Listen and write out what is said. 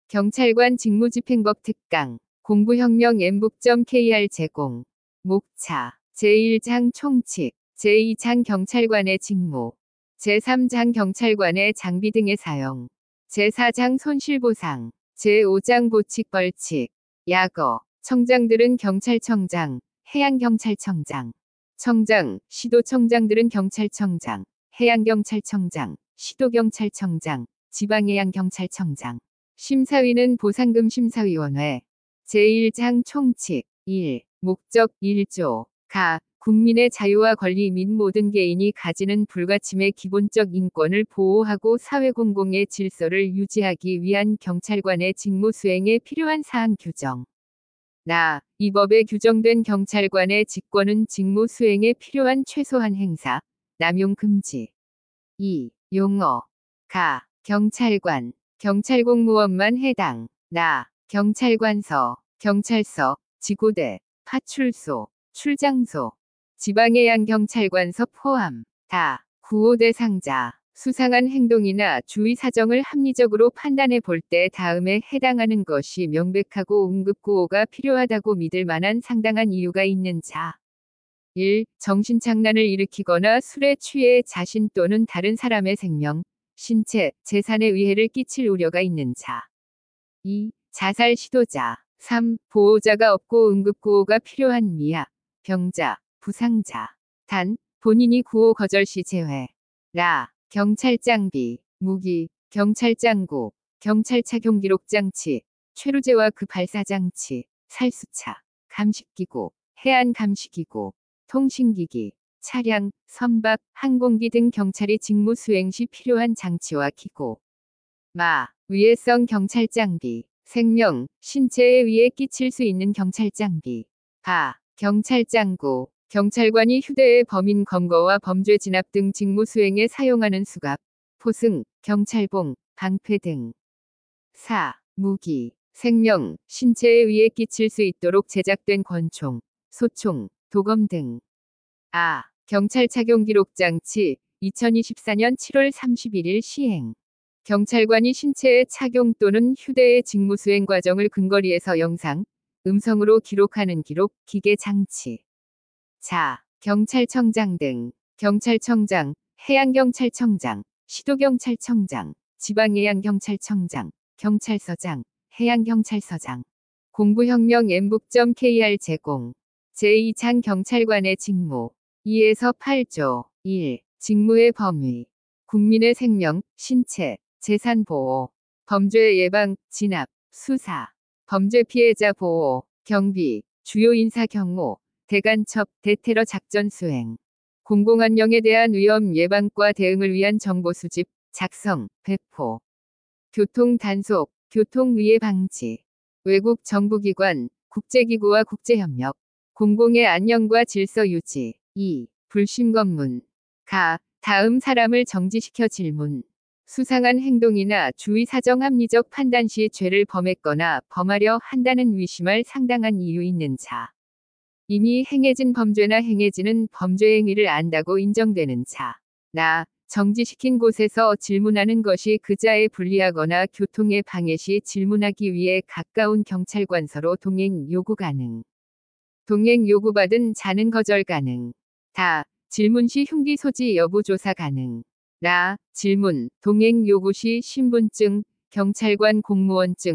경찰관 직무집행법 특강 공부혁명 엠북.kr 제공 목차 제1장 총칙 제2장 경찰관의 직무 제3장 경찰관의 장비 등의 사용 제4장 손실보상 제5장 보칙벌칙 약어 청장들은 경찰청장, 해양경찰청장, 청장, 시도청장들은 경찰청장, 해양경찰청장, 시도경찰청장, 지방해양경찰청장. 심사위는 보상금심사위원회. 제1장 총칙 1. 목적 1조 가 국민의 자유와 권리 및 모든 개인이 가지는 불가침의 기본적 인권을 보호하고 사회공공의 질서를 유지하기 위한 경찰관의 직무 수행에 필요한 사항 규정. 이 법에 규정된 경찰관의 직권은 직무 수행에 필요한 최소한 행사, 남용 금지. 2. 용어 가 경찰관 경찰공무원만 해당. 경찰관서, 경찰서, 지구대, 파출소, 출장소, 지방해양경찰관서 포함. 구호 대상자, 수상한 행동이나 주의 사정을 합리적으로 판단해 볼 때 다음에 해당하는 것이 명백하고 응급구호가 필요하다고 믿을 만한 상당한 이유가 있는 자. 1. 정신착란을 일으키거나 술에 취해 자신 또는 다른 사람의 생명, 신체, 재산에 위해를 끼칠 우려가 있는 자. 2. 자살 시도자. 3. 보호자가 없고 응급구호가 필요한 미약, 병자, 부상자. 단, 본인이 구호 거절 시 제외. 경찰장비, 무기, 경찰장구, 경찰차경기록장치, 최루제와 그 발사장치, 살수차, 감식기구, 해안감시기구, 통신기기, 차량, 선박, 항공기 등 경찰이 직무 수행 시 필요한 장치와 기구. 위해성 경찰장비, 생명, 신체에 위해 끼칠 수 있는 경찰장비. 경찰장구, 경찰관이 휴대의 범인 검거와 범죄 진압 등 직무 수행에 사용하는 수갑, 포승, 경찰봉, 방패 등. 4. 무기, 생명, 신체에 위해 끼칠 수 있도록 제작된 권총, 소총, 도검 등. 경찰 착용 기록 장치 2024년 7월 31일 시행. 경찰관이 신체의 착용 또는 휴대의 직무 수행 과정을 근거리에서 영상, 음성으로 기록하는 기록, 기계 장치. 경찰청장 등. 경찰청장, 해양경찰청장, 시도경찰청장, 지방해양경찰청장, 경찰서장, 해양경찰서장. 공부혁명 엠북.kr 제공. 제2장 경찰관의 직무 2에서 8조 1. 직무의 범위 국민의 생명, 신체, 재산 보호, 범죄 예방, 진압, 수사, 범죄 피해자 보호, 경비, 주요 인사 경호, 대간첩, 대테러 작전 수행, 공공안녕에 대한 위험 예방과 대응을 위한 정보 수집, 작성, 배포, 교통 단속, 교통위해 방지, 외국 정부기관, 국제기구와 국제협력, 공공의 안녕과 질서 유지. 2. 불심검문. 다음 사람을 정지시켜 질문. 수상한 행동이나 주의 사정 합리적 판단 시 죄를 범했거나 범하려 한다는 의심할 상당한 이유 있는 자. 이미 행해진 범죄나 행해지는 범죄 행위를 안다고 인정되는 자. 정지시킨 곳에서 질문하는 것이 그 자에 불리하거나 교통에 방해 시 질문하기 위해 가까운 경찰관서로 동행 요구 가능. 동행 요구받은 자는 거절 가능. 질문 시 흉기 소지 여부 조사 가능. 질문, 동행 요구 시 신분증, 경찰관 공무원증,